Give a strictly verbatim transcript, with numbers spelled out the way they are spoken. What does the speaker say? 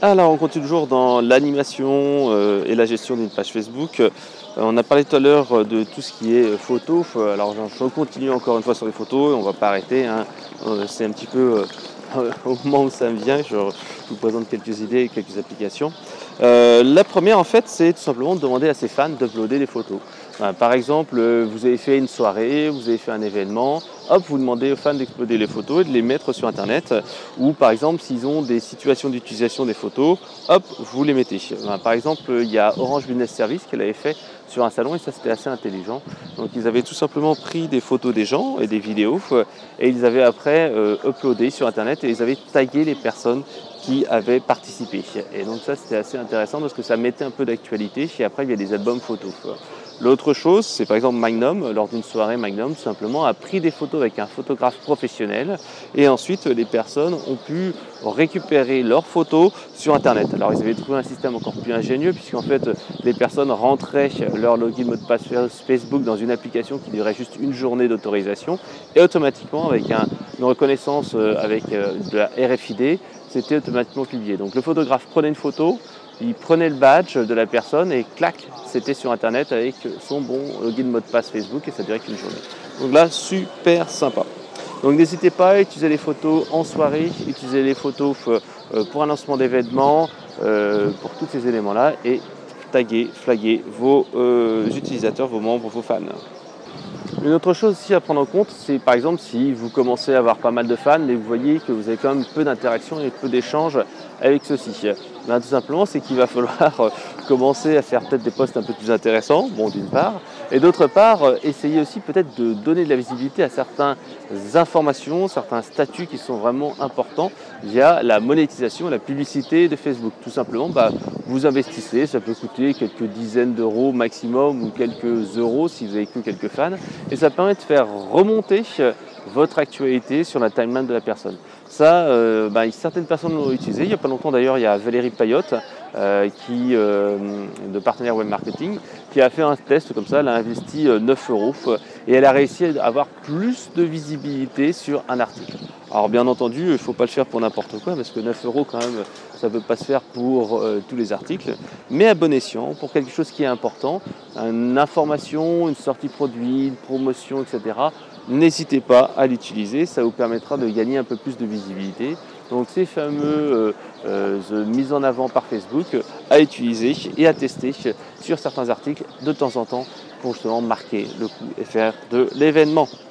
Alors, on continue toujours dans l'animation euh, et la gestion d'une page Facebook. Euh, on a parlé tout à l'heure euh, de tout ce qui est euh, photo. Euh, Alors, je continue encore une fois sur les photos et on va pas arrêter, hein. Euh, c'est un petit peu euh, au moment où ça me vient, je, je vous présente quelques idées et quelques applications. Euh, la première, en fait, c'est tout simplement de demander à ses fans d'uploader des photos. Euh, par exemple, euh, vous avez fait une soirée, vous avez fait un événement, hop, vous demandez aux fans d'exploder les photos et de les mettre sur Internet. Ou par exemple, s'ils ont des situations d'utilisation des photos, hop, vous les mettez. Ben, par exemple, il y a Orange Business Service qui l'avait fait sur un salon et ça c'était assez intelligent. Donc ils avaient tout simplement pris des photos des gens et des vidéos et ils avaient après euh, uploadé sur Internet et ils avaient tagué les personnes qui avaient participé. Et donc ça c'était assez intéressant parce que ça mettait un peu d'actualité et après il y a des albums photos. L'autre chose, c'est par exemple Magnum, lors d'une soirée Magnum, tout simplement, a pris des photos avec un photographe professionnel et ensuite les personnes ont pu récupérer leurs photos sur Internet. Alors ils avaient trouvé un système encore plus ingénieux puisqu'en fait les personnes rentraient leur login mot de passe Facebook dans une application qui durait juste une journée d'autorisation et automatiquement avec un, une reconnaissance avec de la R F I D, c'était automatiquement publié. Donc le photographe prenait une photo, il prenait le badge de la personne et clac, c'était sur Internet avec son bon login mot de passe Facebook et ça durait qu'une journée. Donc là, super sympa. Donc n'hésitez pas à utiliser les photos en soirée, utiliser les photos pour un lancement d'événement, pour tous ces éléments-là et taguer, flaguer vos euh, utilisateurs, vos membres, vos fans. Une autre chose aussi à prendre en compte, c'est par exemple si vous commencez à avoir pas mal de fans et vous voyez que vous avez quand même peu d'interactions et peu d'échanges avec ceux-ci. Ben, tout simplement, c'est qu'il va falloir commencer à faire peut-être des posts un peu plus intéressants, bon d'une part, et d'autre part, essayer aussi peut-être de donner de la visibilité à certaines informations, certains statuts qui sont vraiment importants via la monétisation, la publicité de Facebook. Tout simplement, bah, vous investissez, ça peut coûter quelques dizaines d'euros maximum ou quelques euros si vous avez que quelques fans, et ça permet de faire remonter votre actualité sur la timeline de la personne. Ça, euh, bah, certaines personnes l'ont utilisé. Il n'y a pas longtemps d'ailleurs, il y a Valérie Payotte, euh, qui, euh, de partenaire web marketing, qui a fait un test comme ça. Elle a investi neuf euros et elle a réussi à avoir plus de visibilité sur un article. Alors bien entendu, il ne faut pas le faire pour n'importe quoi parce que neuf euros quand même, ça ne peut pas se faire pour euh, tous les articles. Mais à bon escient, pour quelque chose qui est important, une information, une sortie produit, une promotion, et cetera, n'hésitez pas à l'utiliser, ça vous permettra de gagner un peu plus de visibilité. Donc ces fameux euh, euh, mises en avant par Facebook à utiliser et à tester sur certains articles de temps en temps pour justement marquer le coup et faire de l'événement.